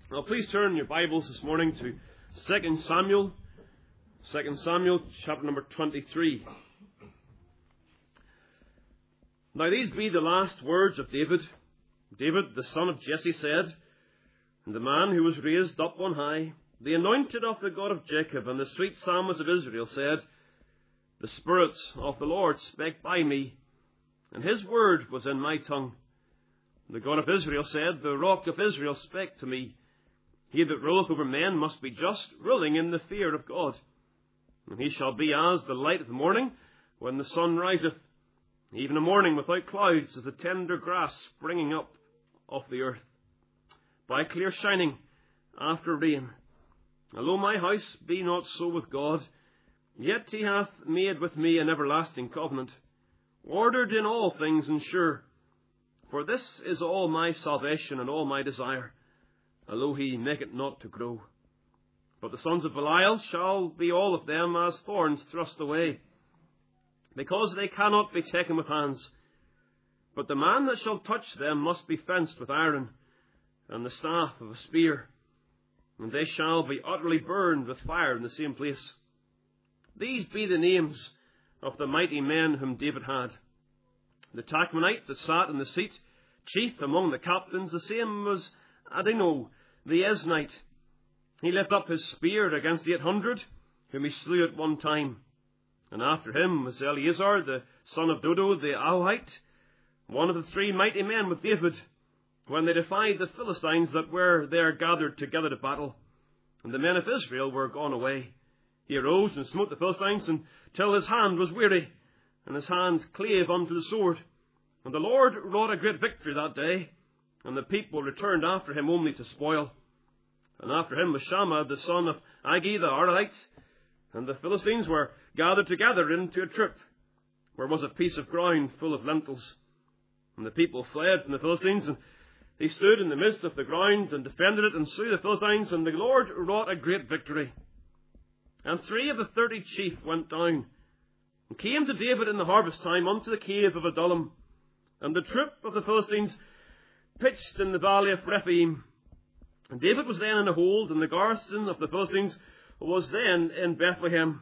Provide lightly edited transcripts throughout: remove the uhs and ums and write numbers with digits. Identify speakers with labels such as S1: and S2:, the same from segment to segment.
S1: Now please turn your Bibles this morning to 2 Samuel chapter number 23. Now these be the last words of David. David, the son of Jesse, said, "And the man who was raised up on high, the anointed of the God of Jacob, and the sweet psalmist of Israel, said, The Spirit of the Lord spake by me, and his word was in my tongue. The God of Israel said, The rock of Israel spake to me. He that ruleth over men must be just, ruling in the fear of God. And he shall be as the light of the morning, when the sun riseth, even a morning without clouds, as the tender grass springing up of the earth, by clear shining after rain. Although my house be not so with God, yet he hath made with me an everlasting covenant, ordered in all things and sure. For this is all my salvation and all my desire, although he make it not to grow. But the sons of Belial shall be all of them as thorns thrust away, because they cannot be taken with hands. But the man that shall touch them must be fenced with iron, and the staff of a spear, and they shall be utterly burned with fire in the same place. These be the names of the mighty men whom David had. The Tachmonite that sat in the seat, chief among the captains, the same was Adino the Eznite. He lifted up his spear against 800, whom he slew at one time. And after him was Eleazar, the son of Dodo the Ahohite, one of the three mighty men with David, when they defied the Philistines that were there gathered together to battle. And the men of Israel were gone away. He arose and smote the Philistines until his hand was weary, and his hand clave unto the sword. And the Lord wrought a great victory that day, and the people returned after him only to spoil. And after him was Shammah, the son of Agi the Arahite, and the Philistines were gathered together into a troop, where was a piece of ground full of lentils. And the people fled from the Philistines, and they stood in the midst of the ground, and defended it, and slew the Philistines, and the Lord wrought a great victory. And 3 of the 30 chief went down, and came to David in the harvest time unto the cave of Adullam. And the troop of the Philistines pitched in the valley of Rephaim. And David was then in a hold, and the garrison of the Philistines was then in Bethlehem.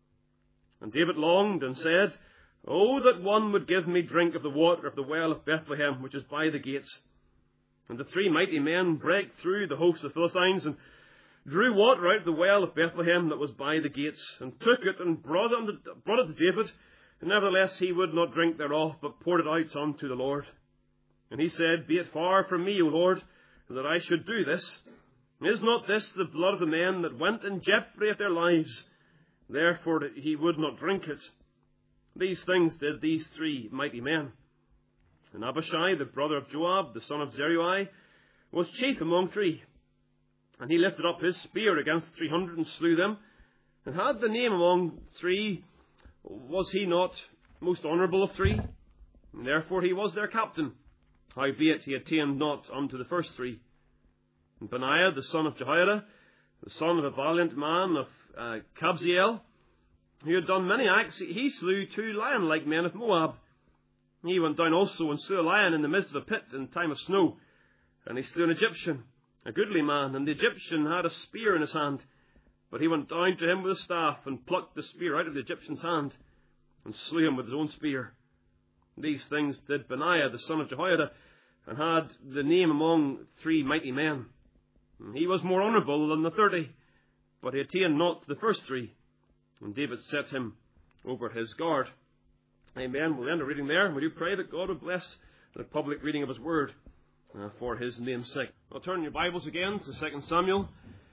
S1: And David longed and said, Oh, that one would give me drink of the water of the well of Bethlehem, which is by the gates. And the 3 mighty men brake through the host of the Philistines, and drew water out of the well of Bethlehem that was by the gates, and took it and brought it to David. And nevertheless he would not drink thereof, but poured it out unto the Lord. And he said, Be it far from me, O Lord, that I should do this. Is not this the blood of the men that went in jeopardy of their lives? Therefore he would not drink it. These things did these 3 mighty men. And Abishai, the brother of Joab, the son of Zeruiah, was chief among 3. And he lifted up his spear against 300 and slew them. And had the name among 3, was he not most honourable of 3? And therefore he was their captain. Howbeit he attained not unto the first 3. And Benaiah, the son of Jehoiada, the son of a valiant man of Kabzeel, who had done many acts, he slew 2 lion-like men of Moab. He went down also and slew a lion in the midst of a pit in time of snow. And he slew an Egyptian, a goodly man, and the Egyptian had a spear in his hand. But he went down to him with a staff, and plucked the spear out of the Egyptian's hand, and slew him with his own spear. These things did Benaiah, the son of Jehoiada, and had the name among 3 mighty men. And he was more honourable than the 30, but he attained not to the first 3. And David set him over his guard. Amen. We'll end our reading there. Will you pray that God would bless the public reading of his word for his name's sake. I'll turn your Bibles again to 2 Samuel.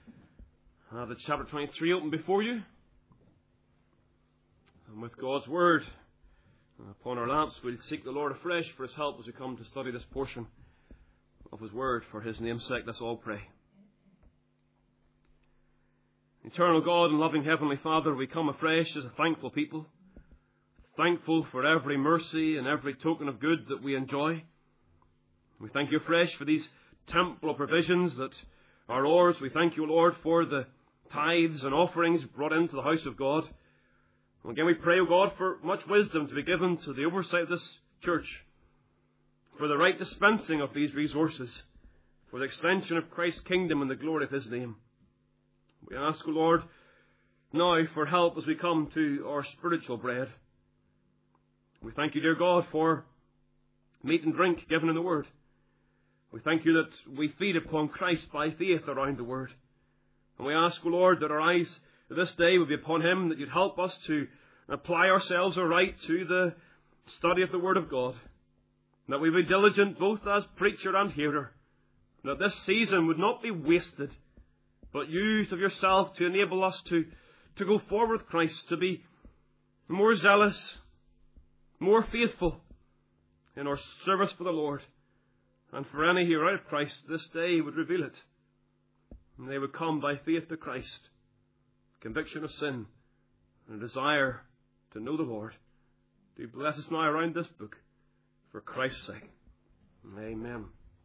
S1: The chapter 23 open before you. And with God's word upon our lamps, we'll seek the Lord afresh for his help as we come to study this portion of his word for his name's sake. Let's all pray. Eternal God and loving Heavenly Father, we come afresh as a thankful people, thankful for every mercy and every token of good that we enjoy. We thank you afresh for these temporal provisions that are ours. We thank you, Lord, for the tithes and offerings brought into the house of God. And again, we pray, O God, for much wisdom to be given to the oversight of this church, for the right dispensing of these resources, for the extension of Christ's kingdom and the glory of His name. We ask, O Lord, now for help as we come to our spiritual bread. We thank you, dear God, for meat and drink given in the Word. We thank you that we feed upon Christ by faith around the Word. And we ask, O Lord, that our eyes this day would be upon Him, that you'd help us to apply ourselves aright to the study of the Word of God. That we be diligent both as preacher and hearer. That this season would not be wasted, but used of yourself to enable us to go forward with Christ, to be more zealous, more faithful in our service for the Lord. And for any who are out of Christ, this day would reveal it. And they would come by faith to Christ, conviction of sin, and a desire to know the Lord. Do bless us now around this book, for Christ's sake. Amen.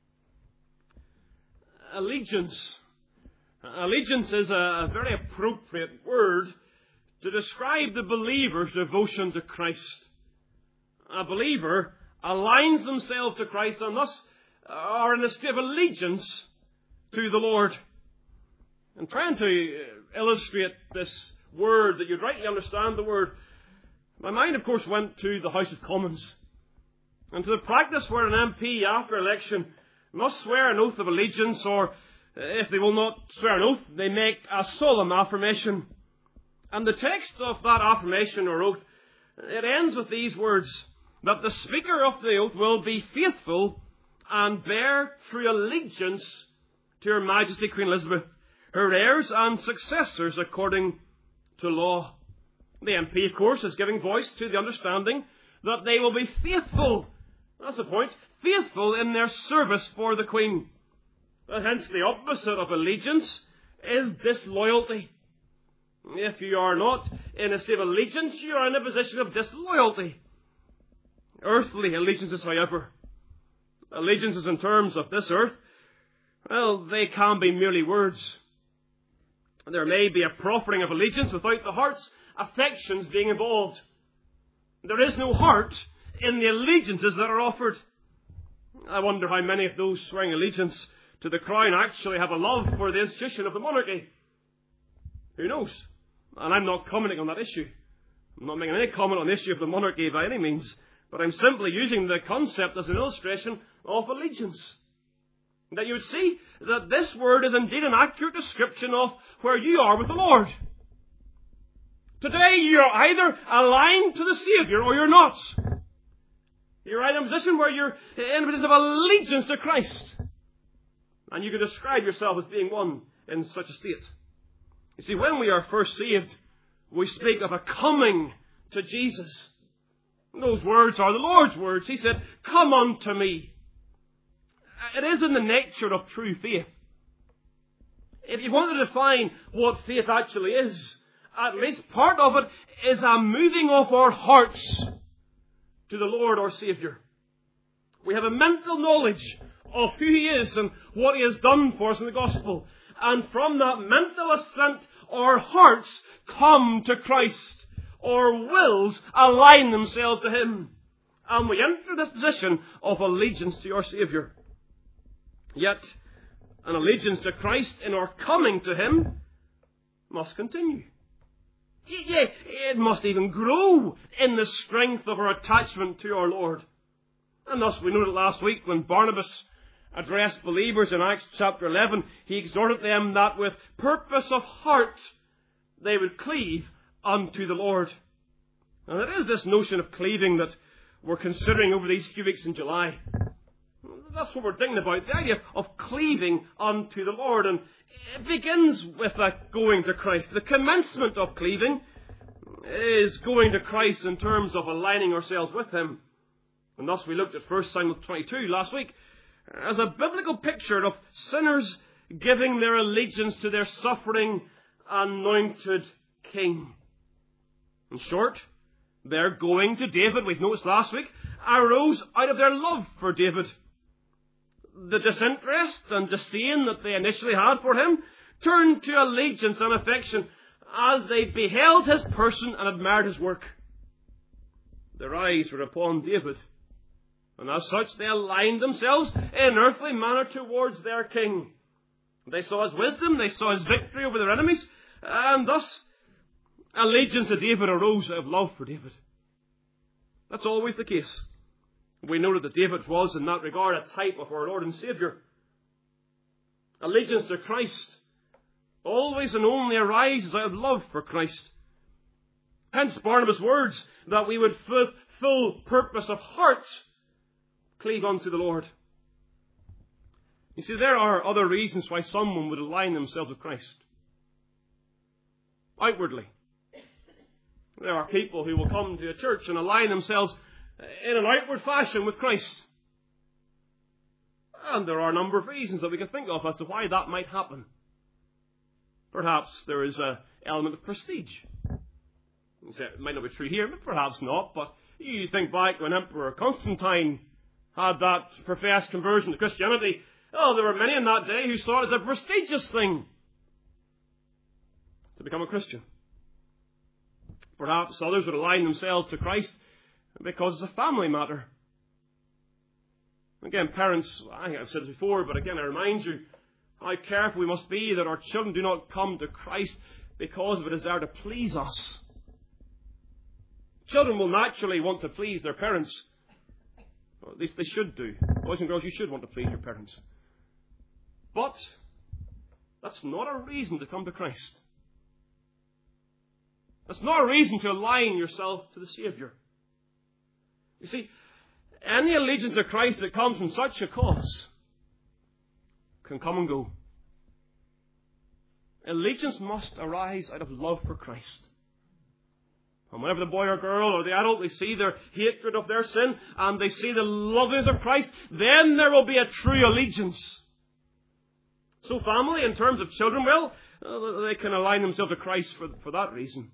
S1: Allegiance. Allegiance is a very appropriate word to describe the believer's devotion to Christ. A believer aligns themselves to Christ and thus are in a state of allegiance to the Lord. And trying to illustrate this word, that you'd rightly understand the word, my mind, of course, went to the House of Commons and to the practice where an MP, after election, must swear an oath of allegiance, or if they will not swear an oath, they make a solemn affirmation. And the text of that affirmation or oath, it ends with these words, that the speaker of the oath will be faithful and bear true allegiance to Her Majesty Queen Elizabeth, her heirs and successors according to law. The MP, of course, is giving voice to the understanding that they will be faithful. That's the point. Faithful in their service for the Queen. And hence the opposite of allegiance is disloyalty. If you are not in a state of allegiance, you are in a position of disloyalty. Earthly allegiances, however, allegiances in terms of this earth, well, they can be merely words. There may be a proffering of allegiance without the heart's affections being involved. There is no heart in the allegiances that are offered. I wonder how many of those swearing allegiance to the crown actually have a love for the institution of the monarchy. Who knows? And I'm not commenting on that issue. I'm not making any comment on the issue of the monarchy by any means, but I'm simply using the concept as an illustration of allegiance. That you would see that this word is indeed an accurate description of where you are with the Lord. Today you are either aligned to the Saviour or you're not. You're either in a position where you're in a position of allegiance to Christ. And you can describe yourself as being one in such a state. You see, when we are first saved, we speak of a coming to Jesus. Those words are the Lord's words. He said, "Come unto me." It is in the nature of true faith. If you want to define what faith actually is, at least part of it is a moving of our hearts to the Lord our Saviour. We have a mental knowledge of who He is and what He has done for us in the gospel. And from that mental assent, our hearts come to Christ. Our wills align themselves to Him. And we enter this position of allegiance to our Saviour. Yet, an allegiance to Christ in our coming to Him must continue. It must even grow in the strength of our attachment to our Lord. And thus we noted last week when Barnabas addressed believers in Acts chapter 11, he exhorted them that with purpose of heart they would cleave unto the Lord. And it is this notion of cleaving that we're considering over these few weeks in July. That's what we're thinking about, the idea of cleaving unto the Lord. And it begins with that going to Christ. The commencement of cleaving is going to Christ in terms of aligning ourselves with Him. And thus we looked at 1 Samuel 22 last week as a biblical picture of sinners giving their allegiance to their suffering anointed King. In short, their going to David, we've noticed last week, arose out of their love for David. The disinterest and disdain that they initially had for him turned to allegiance and affection as they beheld his person and admired his work. Their eyes were upon David, And as such, they aligned themselves in earthly manner towards their king. They saw his wisdom, they saw his victory over their enemies, and thus allegiance to David arose out of love for David. That's always the case. We know that David was, in that regard, a type of our Lord and Saviour. Allegiance to Christ always and only arises out of love for Christ. Hence Barnabas' words that we would full purpose of heart cleave unto the Lord. You see, there are other reasons why someone would align themselves with Christ. Outwardly. There are people who will come to a church and align themselves in an outward fashion with Christ. And there are a number of reasons that we can think of as to why that might happen. Perhaps there is an element of prestige. It might not be true here, but perhaps not. But you think back when Emperor Constantine had that professed conversion to Christianity. Oh, there were many in that day who saw it as a prestigious thing to become a Christian. Perhaps others would align themselves to Christ because it's a family matter. Again, parents, I think I've said this before, but again I remind you how careful we must be that our children do not come to Christ because of a desire to please us. Children will naturally want to please their parents. Or at least they should do. Boys and girls, you should want to please your parents. But that's not a reason to come to Christ. That's not a reason to align yourself to the Saviour. You see, any allegiance to Christ that comes from such a cause can come and go. Allegiance must arise out of love for Christ. And whenever the boy or girl or the adult, they see their hatred of their sin and they see the loveliness of Christ, then there will be a true allegiance. So family, in terms of children, well, they can align themselves to Christ for that reason.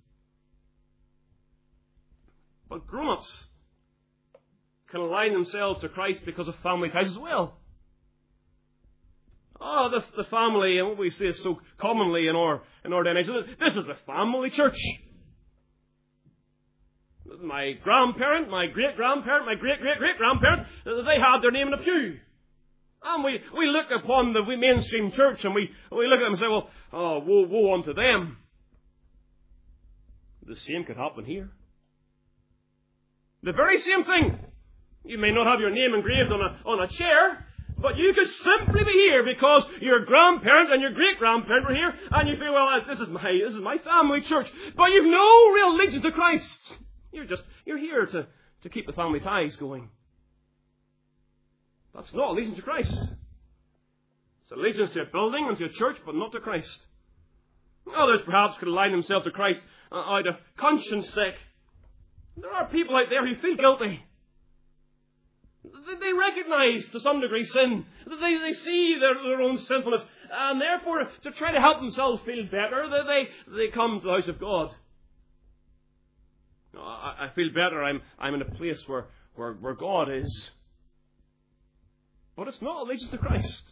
S1: But grown-ups can align themselves to Christ because of family ties as well. Oh, the family, and what we say so commonly in our day and age, this is the family church. My grandparent, my great-grandparent, my great-great-great-grandparent, they had their name in a pew. And we look upon the mainstream church and we look at them and say, well, oh, woe unto them. The same could happen here. The very same thing. You may not have your name engraved on a chair, but you could simply be here because your grandparent and your great-grandparent were here, and you feel, well, this is my family church. But you've no real allegiance to Christ. You're here to keep the family ties going. That's not allegiance to Christ. It's allegiance to a building and to a church, but not to Christ. Others perhaps could align themselves to Christ out of conscience sake. There are people out there who feel guilty. They recognize to some degree sin. They see their own sinfulness. And therefore, to try to help themselves feel better, they come to the house of God. I feel better. I'm in a place where God is. But it's not allegiance to Christ.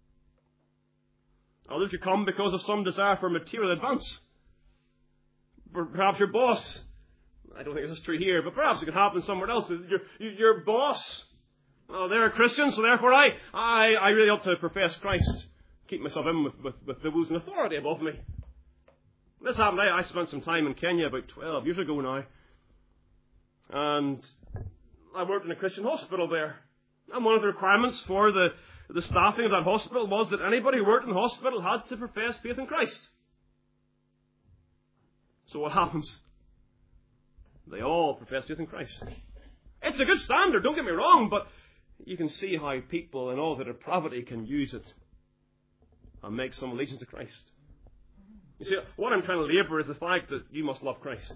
S1: Others could come because of some desire for material advance. Perhaps your boss. I don't think this is true here, but perhaps it could happen somewhere else. Your boss. Oh, they're a Christian, so therefore I really ought to profess Christ. Keep myself in with those in authority above me. This happened. I spent some time in Kenya about 12 years ago now. And I worked in a Christian hospital there. And one of the requirements for the staffing of that hospital was that anybody who worked in the hospital had to profess faith in Christ. So what happens? They all profess faith in Christ. It's a good standard, don't get me wrong, but you can see how people in all their depravity can use it and make some allegiance to Christ. You see, what I'm trying to labour is the fact that you must love Christ.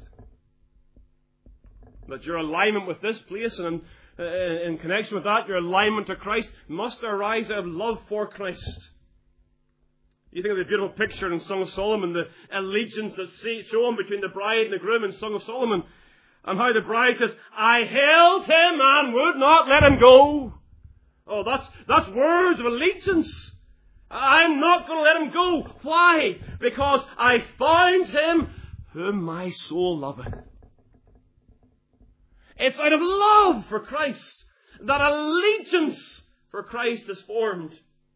S1: That your alignment with this place and in connection with that, your alignment to Christ must arise out of love for Christ. You think of the beautiful picture in Song of Solomon, the allegiance that's shown between the bride and the groom in Song of Solomon, and how the bride says, I held him and would not let him go. Oh, that's words of allegiance. I'm not going to let him go. Why? Because I found him whom my soul loveth. It's out of love for Christ that allegiance for Christ is formed.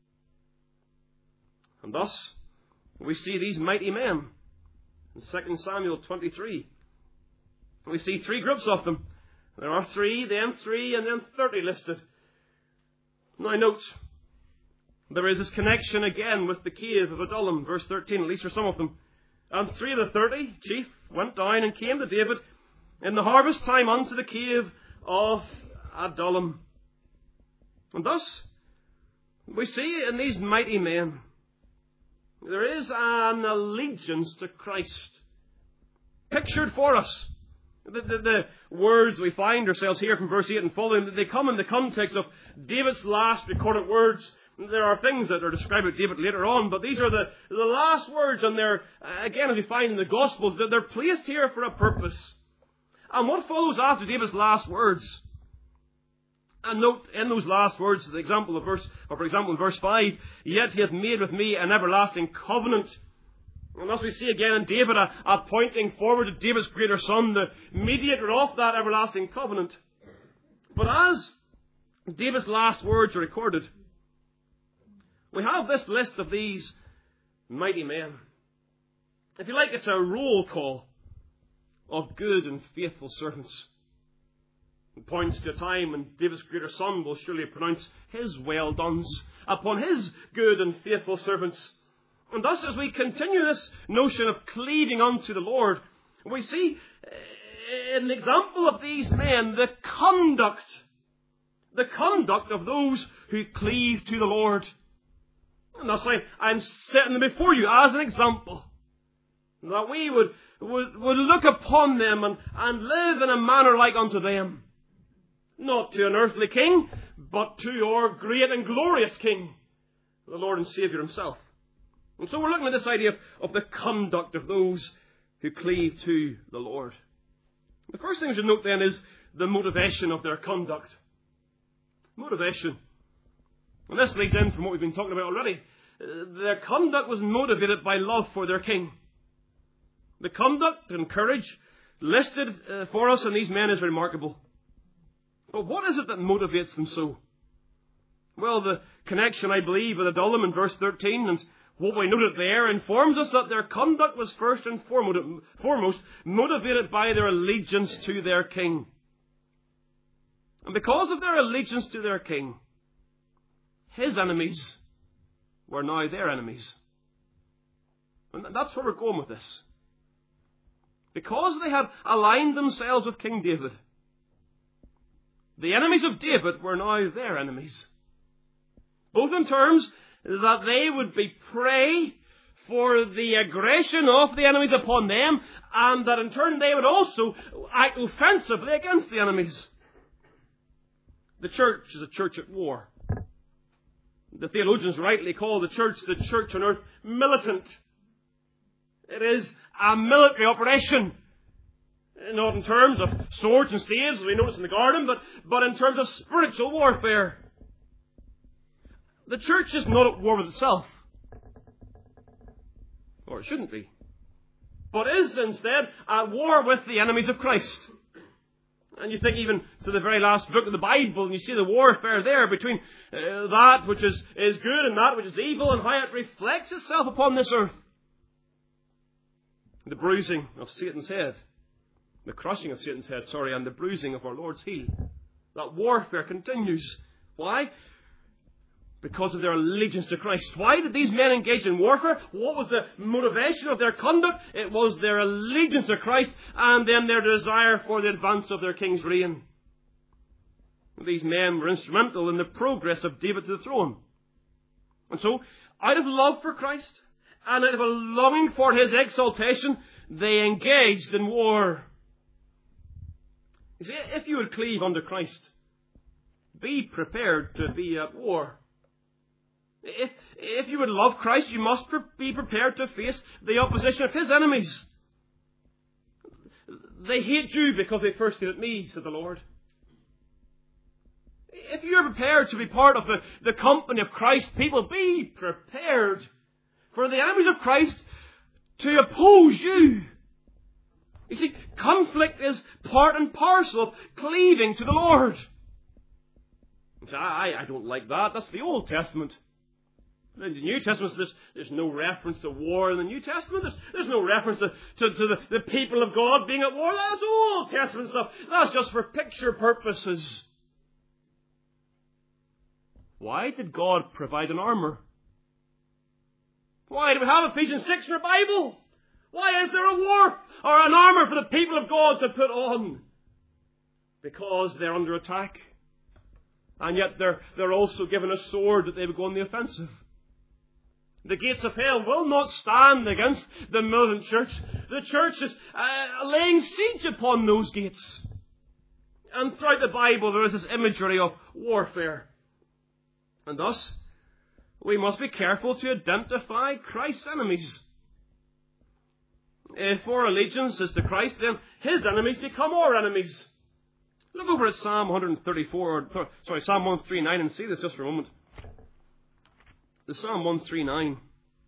S1: And thus, we see these mighty men in 2 Samuel 23. We see three groups of them. There are 3, then 3, and then 30 listed. Now note, there is this connection again with the cave of Adullam, verse 13, at least for some of them. And 3 of the 30 chief went down and came to David in the harvest time unto the cave of Adullam. And thus, we see in these mighty men, there is an allegiance to Christ pictured for us. The words we find ourselves here from verse 8 and following, they come in the context of David's last recorded words. There are things that are described about David later on, but these are the last words, and they're, again, as we find in the Gospels, that they're placed here for a purpose. And what follows after David's last words? And note in those last words, for example, in verse 5, yet he hath made with me an everlasting covenant. And thus we see again in David a pointing forward to David's greater son, the mediator of that everlasting covenant. But as David's last words are recorded, we have this list of these mighty men. If you like, it's a roll call of good and faithful servants. It points to a time when David's greater son will surely pronounce his well dones upon his good and faithful servants. And thus, as we continue this notion of cleaving unto the Lord, we see in the example of these men the conduct of those who cleave to the Lord. And thus I'm setting them before you as an example, that we would look upon them and live in a manner like unto them. Not to an earthly king, but to our great and glorious King, the Lord and Saviour himself. And so we're looking at this idea of the conduct of those who cleave to the Lord. The first thing to note then is the motivation of their conduct. Motivation. And this leads in from what we've been talking about already. Their conduct was motivated by love for their king. The conduct and courage listed for us in these men is remarkable. But what is it that motivates them so? Well, the connection, I believe, with Adullam in verse 13 and what we noted there informs us that their conduct was first and foremost motivated by their allegiance to their king. And because of their allegiance to their king, his enemies were now their enemies. And that's where we're going with this. Because they had aligned themselves with King David, the enemies of David were now their enemies. Both in terms that they would be prey for the aggression of the enemies upon them, and that in turn they would also act offensively against the enemies. The church is a church at war. The theologians rightly call the church on earth militant. It is a military operation. Not in terms of swords and staves, as we notice in the garden, but in terms of spiritual warfare. The church is not at war with itself. Or it shouldn't be. But is instead at war with the enemies of Christ. And you think even to the very last book of the Bible, and you see the warfare there between that which is good and that which is evil, and how it reflects itself upon this earth. The bruising of Satan's head. The crushing of Satan's head, and the bruising of our Lord's heel. That warfare continues. Why? Because of their allegiance to Christ. Why did these men engage in warfare? What was the motivation of their conduct? It was their allegiance to Christ and then their desire for the advance of their king's reign. These men were instrumental in the progress of David to the throne. And so, out of love for Christ and out of a longing for his exaltation, they engaged in war. You see, if you would cleave unto Christ, be prepared to be at war. If you would love Christ, you must be prepared to face the opposition of his enemies. They hate you because they first hated me, said the Lord. If you are prepared to be part of the company of Christ, people, be prepared for the enemies of Christ to oppose you. You see, conflict is part and parcel of cleaving to the Lord. You say, I don't like that. That's the Old Testament. In the New Testament, there's no reference to war in the New Testament. There's no reference to the people of God being at war. That's Old Testament stuff. That's just for picture purposes. Why did God provide an armor? Why do we have Ephesians 6 in our Bible? Why is there a war or an armor for the people of God to put on? Because they're under attack. And yet they're also given a sword that they would go on the offensive. The gates of hell will not stand against the militant church. The church is laying siege upon those gates. And throughout the Bible there is this imagery of warfare. And thus, we must be careful to identify Christ's enemies. If our allegiance is to Christ, then His enemies become our enemies. Look over at Psalm 139 and see this just for a moment. The Psalm 139.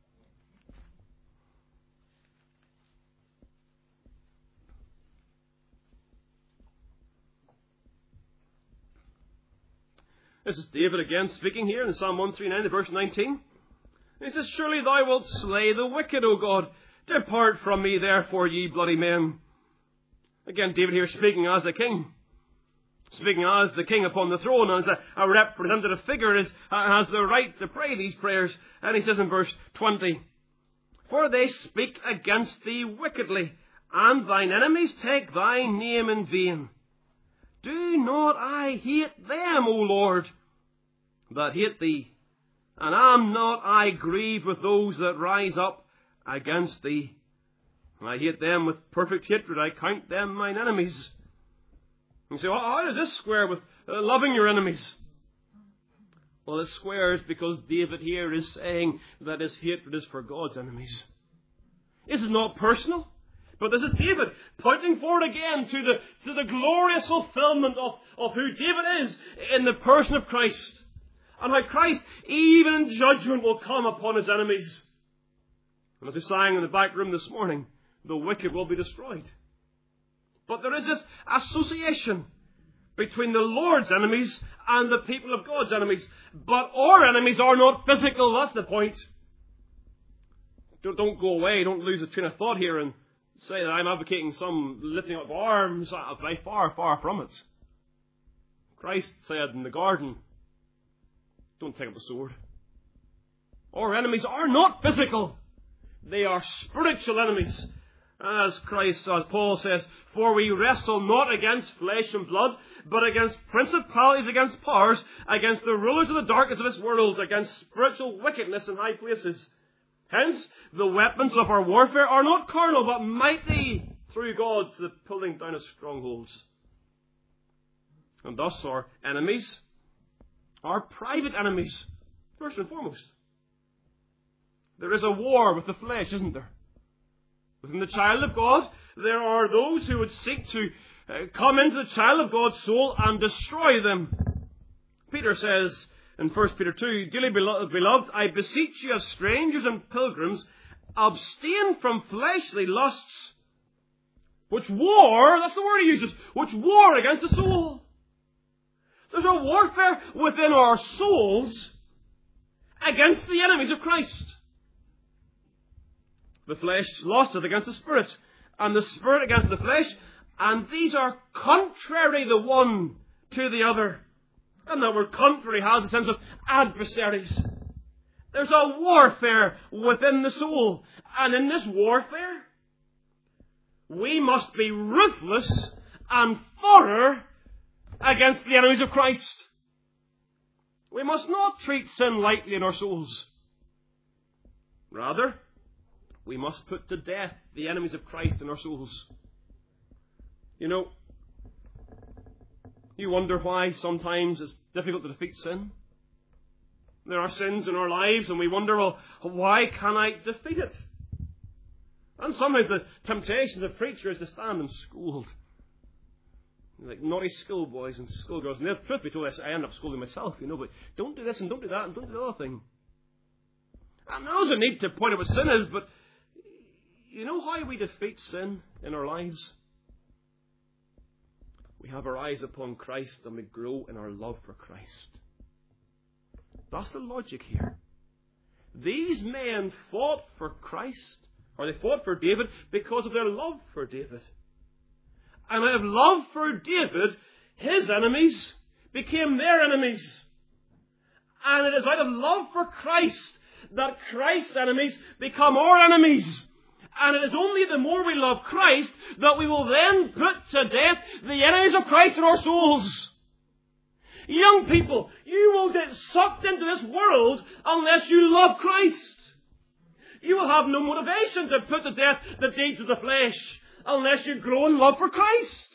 S1: This is David again speaking here in Psalm 139, verse 19. He says, "Surely thou wilt slay the wicked, O God. Depart from me, therefore, ye bloody men." Again, David here speaking as a king. Speaking as the king upon the throne, as a representative figure, has the right to pray these prayers. And he says in verse 20, "For they speak against thee wickedly, and thine enemies take thy name in vain. Do not I hate them, O Lord, that hate thee? And am not I grieved with those that rise up against thee? I hate them with perfect hatred, I count them mine enemies." You say, well, how does this square with loving your enemies? Well, it squares because David here is saying that his hatred is for God's enemies. This is not personal, but this is David pointing forward again to the glorious fulfillment of who David is in the person of Christ. And how Christ, even in judgment, will come upon his enemies. And as we sang in the back room this morning, the wicked will be destroyed. But there is this association between the Lord's enemies and the people of God's enemies. But our enemies are not physical, that's the point. Don't go away, don't lose a train of thought here and say that I'm advocating some lifting up arms. Very far, far from it. Christ said in the garden, don't take up the sword. Our enemies are not physical. They are spiritual enemies. As Paul says, "For we wrestle not against flesh and blood, but against principalities, against powers, against the rulers of the darkness of this world, against spiritual wickedness in high places. Hence, the weapons of our warfare are not carnal, but mighty through God to the pulling down of strongholds." And thus our enemies are private enemies, first and foremost. There is a war with the flesh, isn't there? Within the child of God, there are those who would seek to come into the child of God's soul and destroy them. Peter says in 1 Peter 2, "Dearly beloved, I beseech you as strangers and pilgrims, abstain from fleshly lusts, which war," that's the word he uses, "which war against the soul." There's a warfare within our souls against the enemies of Christ. The flesh lusteth against the spirit, and the spirit against the flesh, and these are contrary the one to the other. And that word contrary has a sense of adversaries. There's a warfare within the soul, and in this warfare, we must be ruthless and thorough against the enemies of Christ. We must not treat sin lightly in our souls. Rather, we must put to death the enemies of Christ in our souls. You know, you wonder why sometimes it's difficult to defeat sin. There are sins in our lives and we wonder, well, why can I defeat it? And sometimes the temptation of the preacher is to stand and scold. Like naughty schoolboys and schoolgirls. And the truth be told, I end up scolding myself, but don't do this and don't do that and don't do the other thing. And there's a need to point out what sin is, but you know how we defeat sin in our lives? We have our eyes upon Christ and we grow in our love for Christ. That's the logic here. These men fought for Christ, or they fought for David because of their love for David. And out of love for David, his enemies became their enemies. And it is out of love for Christ that Christ's enemies become our enemies. And it is only the more we love Christ that we will then put to death the enemies of Christ in our souls. Young people, you will get sucked into this world unless you love Christ. You will have no motivation to put to death the deeds of the flesh unless you grow in love for Christ.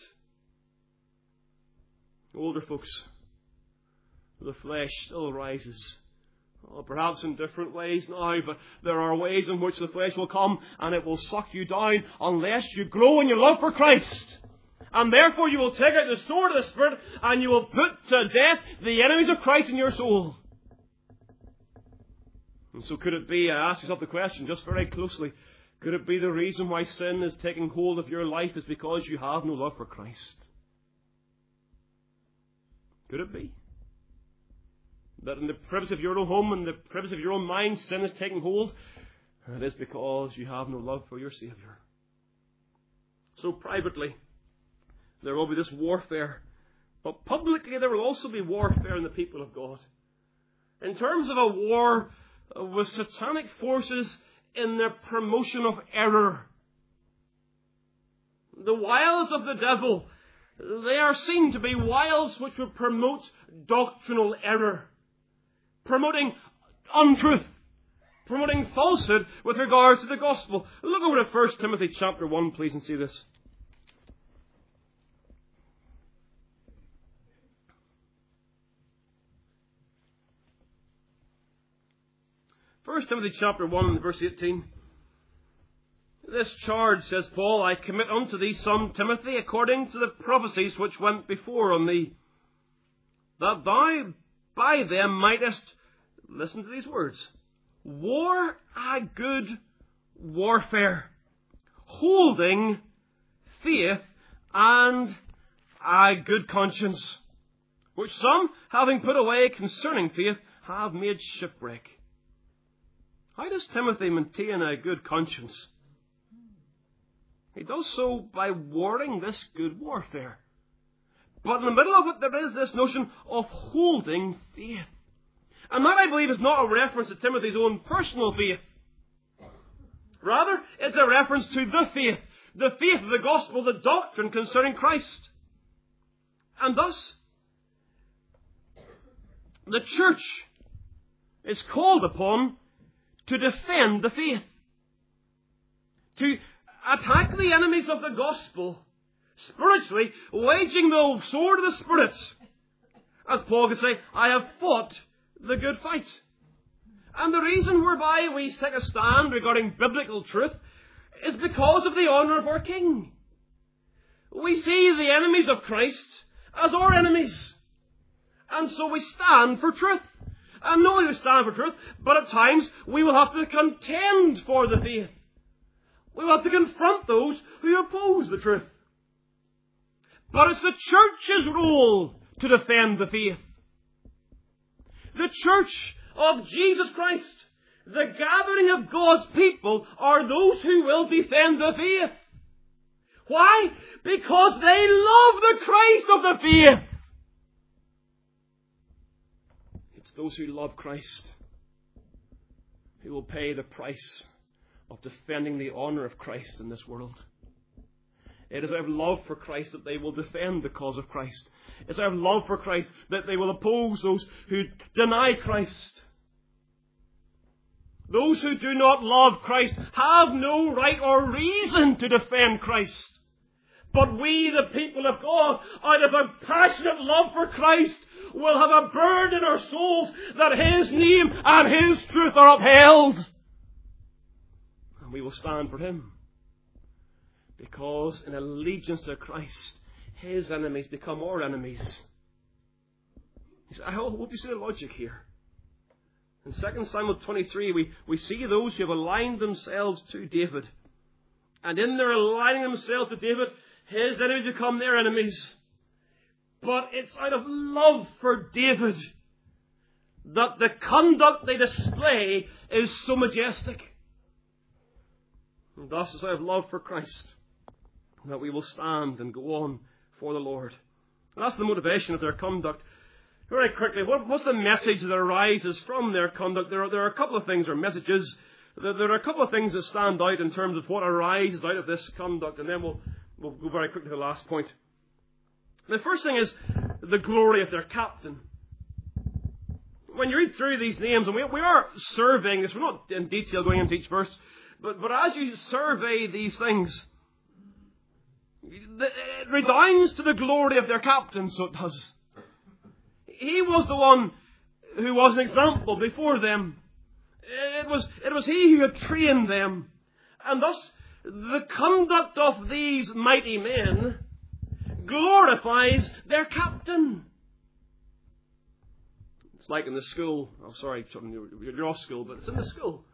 S1: Older folks, the flesh still rises. Well, perhaps in different ways now, but there are ways in which the flesh will come and it will suck you down unless you grow in your love for Christ. And therefore you will take out the sword of the Spirit and you will put to death the enemies of Christ in your soul. And so could it be, I ask yourself the question just very closely, could it be the reason why sin is taking hold of your life is because you have no love for Christ? Could it be? That in the privacy of your own home and the privacy of your own mind, sin is taking hold? And it is because you have no love for your Saviour. So privately, there will be this warfare. But publicly, there will also be warfare in the people of God. In terms of a war with satanic forces in their promotion of error. The wiles of the devil, they are seen to be wiles which would promote doctrinal error. Promoting untruth. Promoting falsehood with regard to the gospel. Look over to 1 Timothy chapter 1, please, and see this. 1 Timothy chapter 1, verse 18. This charge, says Paul, I commit unto thee, son Timothy, according to the prophecies which went before on thee, that thou by them mightest, listen to these words, war a good warfare, holding faith and a good conscience, which some, having put away concerning faith, have made shipwreck. How does Timothy maintain a good conscience? He does so by warring this good warfare. But in the middle of it, there is this notion of holding faith. And that, I believe, is not a reference to Timothy's own personal faith. Rather, it's a reference to the faith of the gospel, the doctrine concerning Christ. And thus, the church is called upon to defend the faith, to attack the enemies of the gospel, spiritually, waging the sword of the Spirit. As Paul could say, I have fought the good fight. And the reason whereby we take a stand regarding biblical truth is because of the honour of our King. We see the enemies of Christ as our enemies. And so we stand for truth. And not only we stand for truth, but at times we will have to contend for the faith. We will have to confront those who oppose the truth. But it's the church's role to defend the faith. The church of Jesus Christ, the gathering of God's people, are those who will defend the faith. Why? Because they love the Christ of the faith. It's those who love Christ who will pay the price of defending the honour of Christ in this world. It is out of love for Christ that they will defend the cause of Christ. It's out of love for Christ that they will oppose those who deny Christ. Those who do not love Christ have no right or reason to defend Christ. But we, the people of God, out of a passionate love for Christ, will have a burden in our souls that His name and His truth are upheld. And we will stand for Him. Because in allegiance to Christ, His enemies become our enemies. I hope you see the logic here. In 2 Samuel 23, we see those who have aligned themselves to David. And in their aligning themselves to David, his enemies become their enemies. But it's out of love for David that the conduct they display is so majestic. And thus, as I have love for Christ, that we will stand and go on for the Lord. And that's the motivation of their conduct. Very quickly, what's the message that arises from their conduct? There are a couple of things, or messages. There are a couple of things that stand out in terms of what arises out of this conduct, and then we'll go very quickly to the last point. The first thing is the glory of their captain. When you read through these names, and we are surveying this, we're not in detail going into each verse, but as you survey these things, it redounds to the glory of their captain, so it does. He was the one who was an example before them. It was he who had trained them. And thus, the conduct of these mighty men glorifies their captain. It's like in the school. Oh, sorry, you're off school, but it's in the school.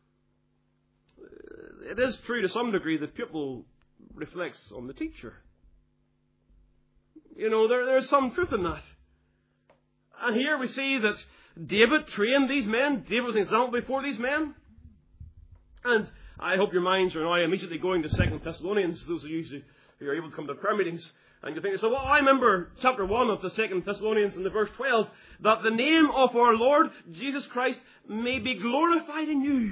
S1: It is true to some degree the pupil reflects on the teacher. You know, there's some truth in that. And here we see that David trained these men. David was an example before these men. And I hope your minds are now immediately going to 2 Thessalonians, those of you who are able to come to prayer meetings. And you think, so well, I remember chapter 1 of the 2 Thessalonians in the verse 12, that the name of our Lord Jesus Christ may be glorified in you.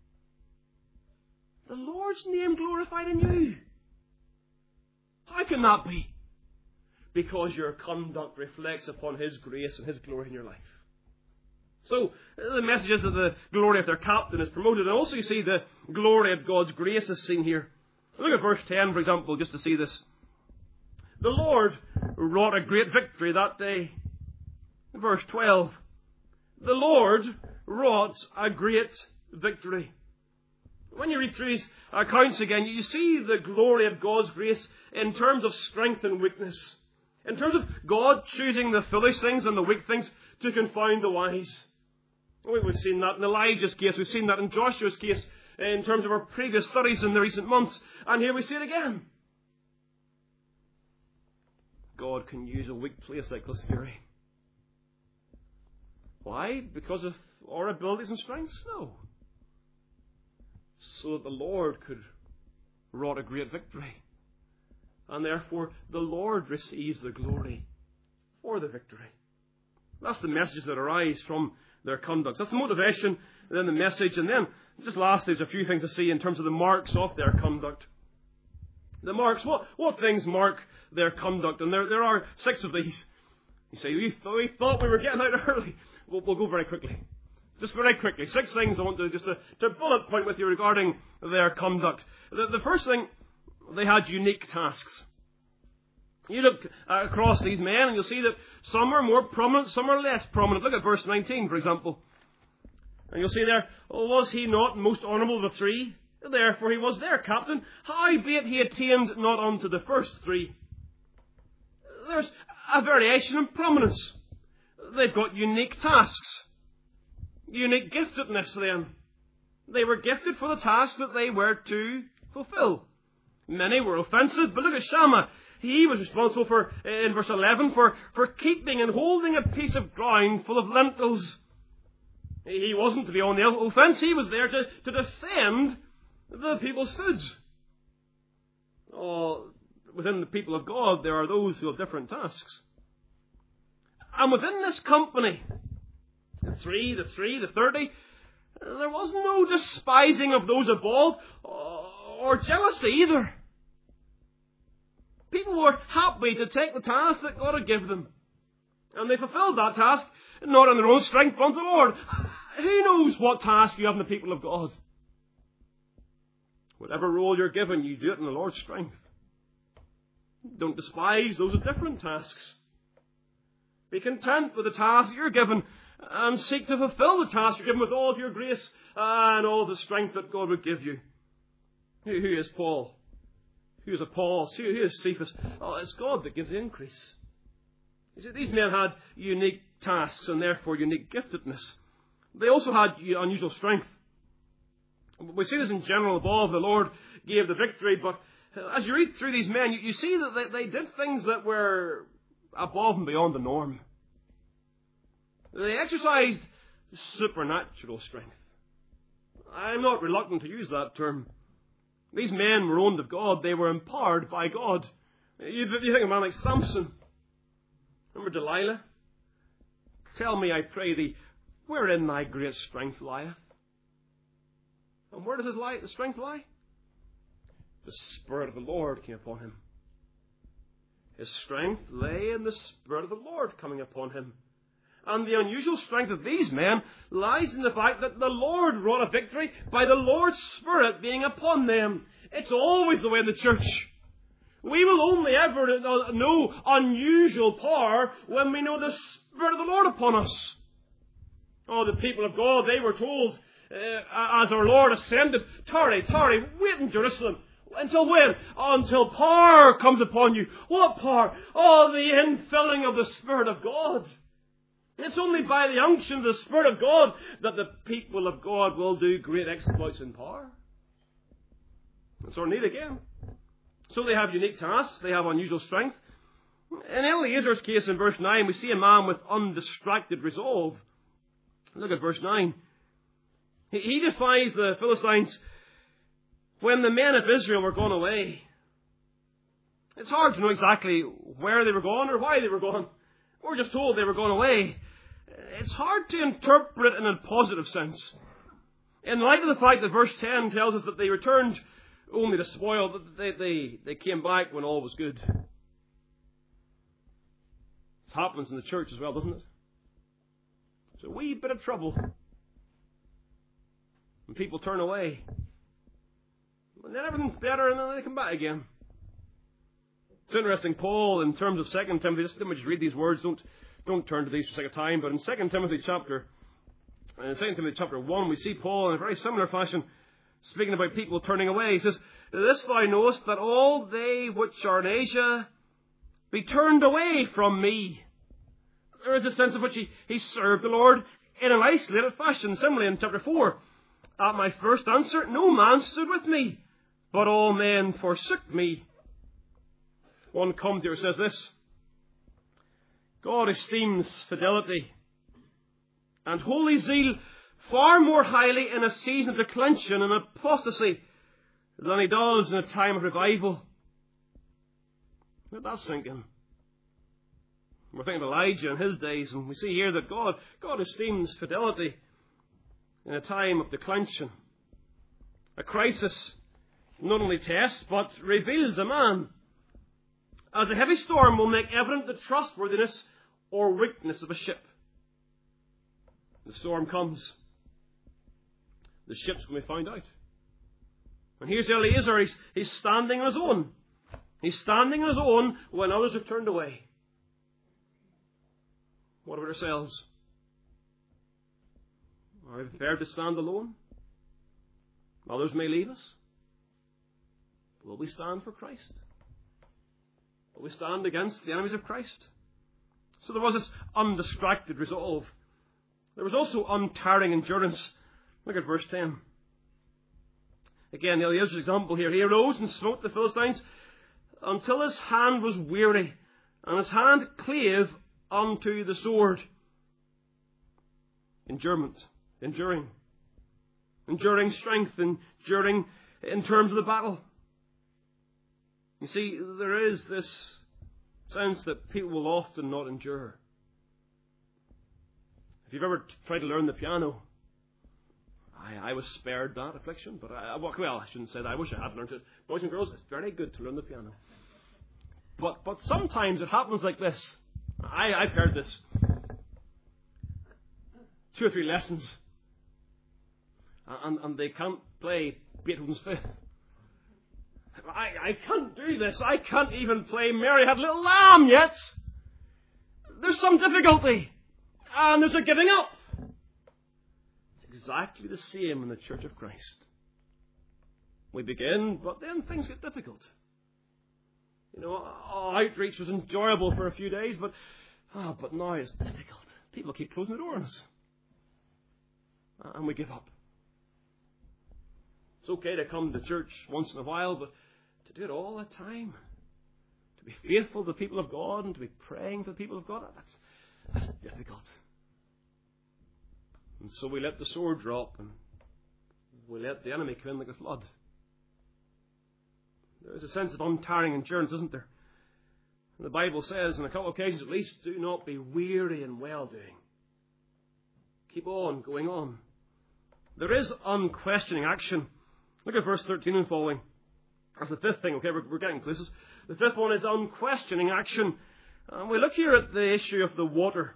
S1: The Lord's name glorified in you. How can that be? Because your conduct reflects upon His grace and His glory in your life. So, the message is that the glory of their captain is promoted. And also you see the glory of God's grace is seen here. Look at verse 10, for example, just to see this. The Lord wrought a great victory that day. Verse 12. The Lord wrought a great victory. When you read through these accounts again, you see the glory of God's grace in terms of strength and weakness. In terms of God choosing the foolish things and the weak things to confound the wise. We've seen that in Elijah's case. We've seen that in Joshua's case in terms of our previous studies in the recent months. And here we see it again. God can use a weak place like Glasfury. Why? Because of our abilities and strengths? No. So that the Lord could wrought a great victory. And therefore the Lord receives the glory for the victory. That's the messages that arise from their conduct. That's the motivation, and then the message, and then just lastly there's a few things to see in terms of the marks of their conduct. The marks, what things mark their conduct? And there are 6 of these. You say, we thought we were getting out early. We'll go very quickly. Just very quickly. 6 things I want to bullet point with you regarding their conduct. The first thing, they had unique tasks. You look across these men and you'll see that some are more prominent, some are less prominent. Look at verse 19, for example. And you'll see there, was he not most honourable of the 3? Therefore he was their captain, howbeit he attained not unto the first 3. There's a variation in prominence. They've got unique tasks. Unique giftedness then. They were gifted for the task that they were to fulfill. Many were offensive, but look at Shammah. He was responsible for, in verse 11, for keeping and holding a piece of ground full of lentils. He wasn't to be on the offence. He was there to defend the people's foods. Oh, within the people of God, there are those who have different tasks. And within this company, the 3, the 30, there was no despising of those above or jealousy either. People were happy to take the task that God had given them. And they fulfilled that task, not in their own strength, but unto the Lord. Who knows what task you have in the people of God? Whatever role you're given, you do it in the Lord's strength. Don't despise those with different tasks. Be content with the task that you're given and seek to fulfill the task you're given with all of your grace and all of the strength that God would give you. Who is Paul? Who is Apollos? Who is Cephas? Oh, it's God that gives the increase. You see, these men had unique tasks and therefore unique giftedness. They also had unusual strength. We see this in general above. The Lord gave the victory, but as you read through these men, you see that they did things that were above and beyond the norm. They exercised supernatural strength. I'm not reluctant to use that term. These men were owned of God. They were empowered by God. You think of a man like Samson. Remember Delilah? Tell me, I pray thee, wherein thy great strength lieth? And where does his strength lie? The Spirit of the Lord came upon him. His strength lay in the Spirit of the Lord coming upon him. And the unusual strength of these men lies in the fact that the Lord wrought a victory by the Lord's Spirit being upon them. It's always the way in the church. We will only ever know unusual power when we know the Spirit of the Lord upon us. Oh, the people of God, they were told, as our Lord ascended, tarry, wait in Jerusalem. Until when? Until power comes upon you. What power? Oh, the infilling of the Spirit of God. It's only by the unction of the Spirit of God that the people of God will do great exploits in power. That's our need again. So they have unique tasks. They have unusual strength. In Eliezer's case in verse 9, we see a man with undistracted resolve. Look at verse 9. He defies the Philistines when the men of Israel were gone away. It's hard to know exactly where they were gone or why they were gone. We're just told they were gone away. It's hard to interpret in a positive sense. In light of the fact that verse 10 tells us that they returned only to spoil, that they came back when all was good. It happens in the church as well, doesn't it? It's a wee bit of trouble when people turn away. And then everything's better and then they come back again. It's interesting, Paul, in terms of 2 Timothy, let me just read these words, don't turn to these for the sake of time, but in 2 Timothy chapter 1, we see Paul in a very similar fashion, speaking about people turning away. He says, this thou knowest, that all they which are in Asia be turned away from me. There is a sense in which he served the Lord in an isolated fashion. Similarly, in chapter 4, at my first answer, no man stood with me, but all men forsook me. One commentator says this: God esteems fidelity and holy zeal far more highly in a season of declension and apostasy than he does in a time of revival. Let that sink in. We're thinking of Elijah in his days, and we see here that God esteems fidelity in a time of declension. A crisis not only tests, but reveals a man. As a heavy storm will make evident the trustworthiness or weakness of a ship. The storm comes. The ship's going to be found out. And here's Eliezer. He's standing on his own. He's standing on his own when others have turned away. What about ourselves? Are we prepared to stand alone? Others may leave us. Will we stand for Christ? Will we stand against the enemies of Christ? So there was this undistracted resolve. There was also untiring endurance. Look at verse 10. Again, Eliezer's example here. He arose and smote the Philistines until his hand was weary, and his hand clave unto the sword. Enduring strength, enduring in terms of the battle. You see, there is this sense that people will often not endure. If you've ever tried to learn the piano, I was spared that affliction, but I shouldn't say that. I wish I had learned it. Boys and girls, it's very good to learn the piano. But sometimes it happens like this. I've heard this. 2 or 3 lessons, and they can't play Beethoven's Fifth. I can't do this. I can't even play Mary Had a Little Lamb yet. There's some difficulty. And there's a giving up. It's exactly the same in the Church of Christ. We begin, but then things get difficult. Outreach was enjoyable for a few days, but now it's difficult. People keep closing the door on us. And we give up. It's okay to come to church once in a while, but to do it all the time, to be faithful to the people of God and to be praying for the people of God, that's difficult. And so we let the sword drop, and we let the enemy come in like a flood. There's a sense of untiring endurance, isn't there? The Bible says, on a couple of occasions at least, do not be weary in well-doing. Keep on going on. There is unquestioning action. Look at verse 13 and following. That's the fifth thing. Okay, we're getting places. The fifth one is unquestioning action. And we look here at the issue of the water.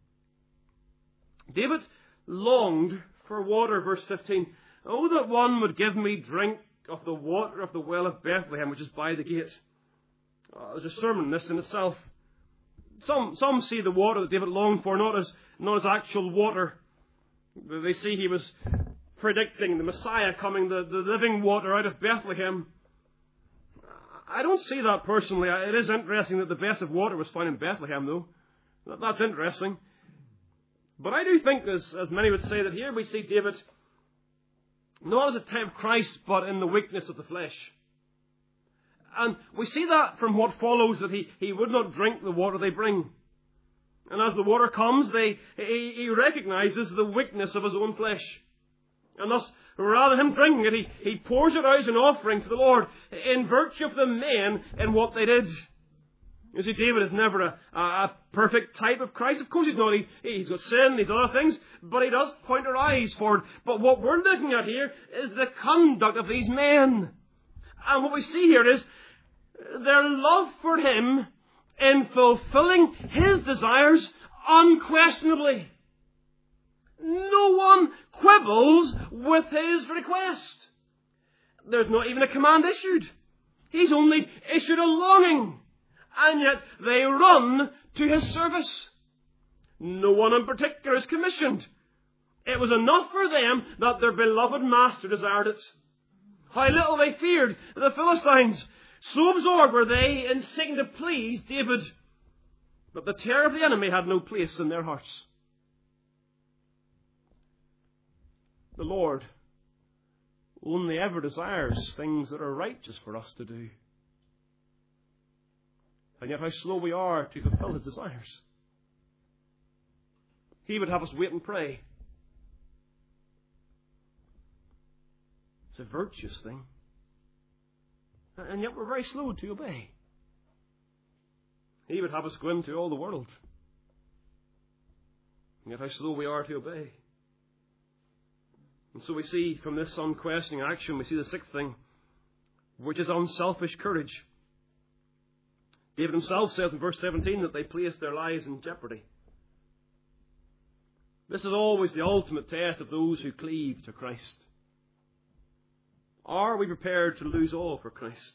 S1: David longed for water, verse 15. Oh, that one would give me drink of the water of the well of Bethlehem, which is by the gate. There's a sermon in this in itself. Some see the water that David longed for not as actual water. They see he was predicting the Messiah coming, the living water out of Bethlehem. I don't see that personally. It is interesting that the best of water was found in Bethlehem, though. That's interesting. But I do think, as many would say, that here we see David not as a type of Christ, but in the weakness of the flesh. And we see that from what follows, that he would not drink the water they bring. And as the water comes, he recognizes the weakness of his own flesh. And thus, rather than him drinking it, he pours it out as an offering to the Lord in virtue of the men and what they did. You see, David is never a perfect type of Christ. Of course he's not. He's got sin, these other things, but he does point our eyes forward. But what we're looking at here is the conduct of these men. And what we see here is their love for him in fulfilling his desires unquestionably. No one quibbles with his request. There's not even a command issued. He's only issued a longing. And yet they run to his service. No one in particular is commissioned. It was enough for them that their beloved master desired it. How little they feared the Philistines. So absorbed were they in seeking to please David. But the terror of the enemy had no place in their hearts. The Lord only ever desires things that are righteous for us to do. And yet how slow we are to fulfill his desires. He would have us wait and pray. It's a virtuous thing. And yet we're very slow to obey. He would have us go into all the world. And yet how slow we are to obey. And so we see from this unquestioning action, we see the sixth thing, which is unselfish courage. David himself says in verse 17 that they placed their lives in jeopardy. This is always the ultimate test of those who cleave to Christ. Are we prepared to lose all for Christ?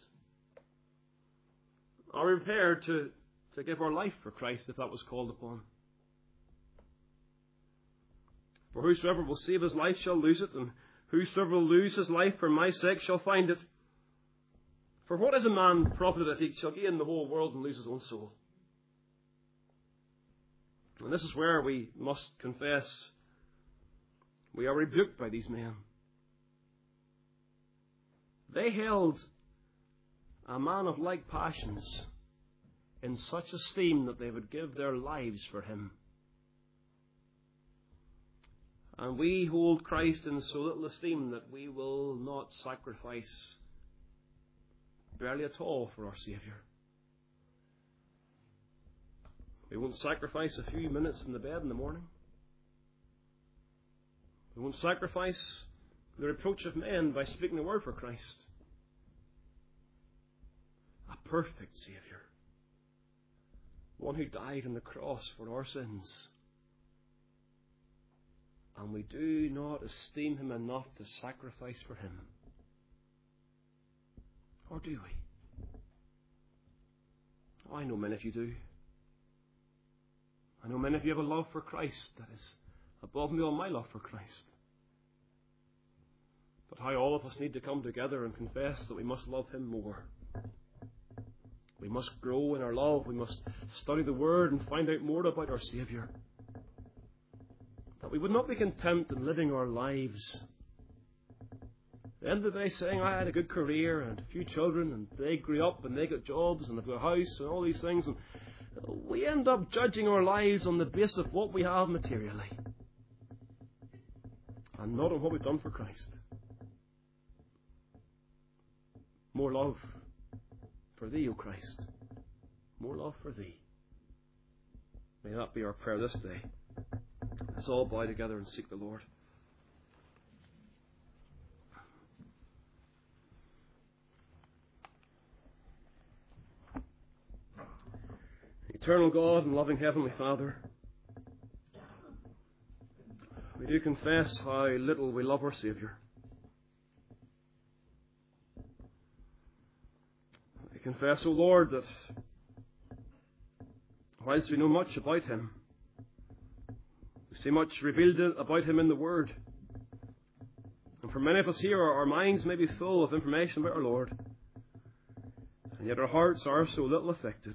S1: Are we prepared to give our life for Christ if that was called upon? For whosoever will save his life shall lose it, and whosoever will lose his life for my sake shall find it. For what is a man profited if he shall gain the whole world and lose his own soul? And this is where we must confess we are rebuked by these men. They held a man of like passions in such esteem that they would give their lives for him. And we hold Christ in so little esteem that we will not sacrifice barely at all for our Saviour. We won't sacrifice a few minutes in the bed in the morning. We won't sacrifice the reproach of men by speaking the word for Christ. A perfect Saviour. One who died on the cross for our sins. And we do not esteem him enough to sacrifice for him. Or do we? Oh, I know many of you do. I know many of you have a love for Christ that is above and beyond my love for Christ. But how all of us need to come together and confess that we must love him more. We must grow in our love. We must study the Word and find out more about our Saviour. That we would not be content in living our lives. At the end of the day saying, I had a good career and a few children and they grew up and they got jobs and they've got a house and all these things. And we end up judging our lives on the basis of what we have materially. and not on what we've done for Christ. More love for Thee, O Christ. More love for Thee. May that be our prayer this day. Let's all bow together and seek the Lord. Eternal God and loving Heavenly Father, we do confess how little we love our Saviour. We confess, O Lord, that whilst we know much about Him, we see much revealed about Him in the Word. And for many of us here, our minds may be full of information about our Lord, and yet our hearts are so little affected.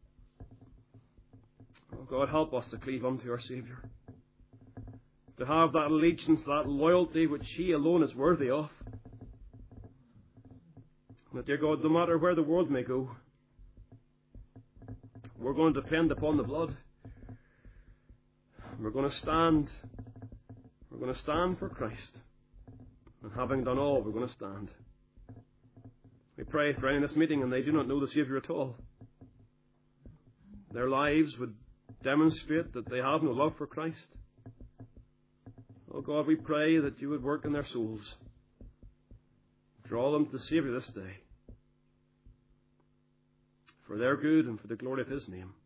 S1: Oh God, help us to cleave unto our Saviour, to have that allegiance, that loyalty which He alone is worthy of. And that, dear God, no matter where the world may go, we're going to depend upon the blood. We're going to stand. We're going to stand for Christ. And having done all, we're going to stand. We pray for any in this meeting and they do not know the Saviour at all. Their lives would demonstrate that they have no love for Christ. Oh God, we pray that You would work in their souls. Draw them to the Saviour this day, for their good and for the glory of His name.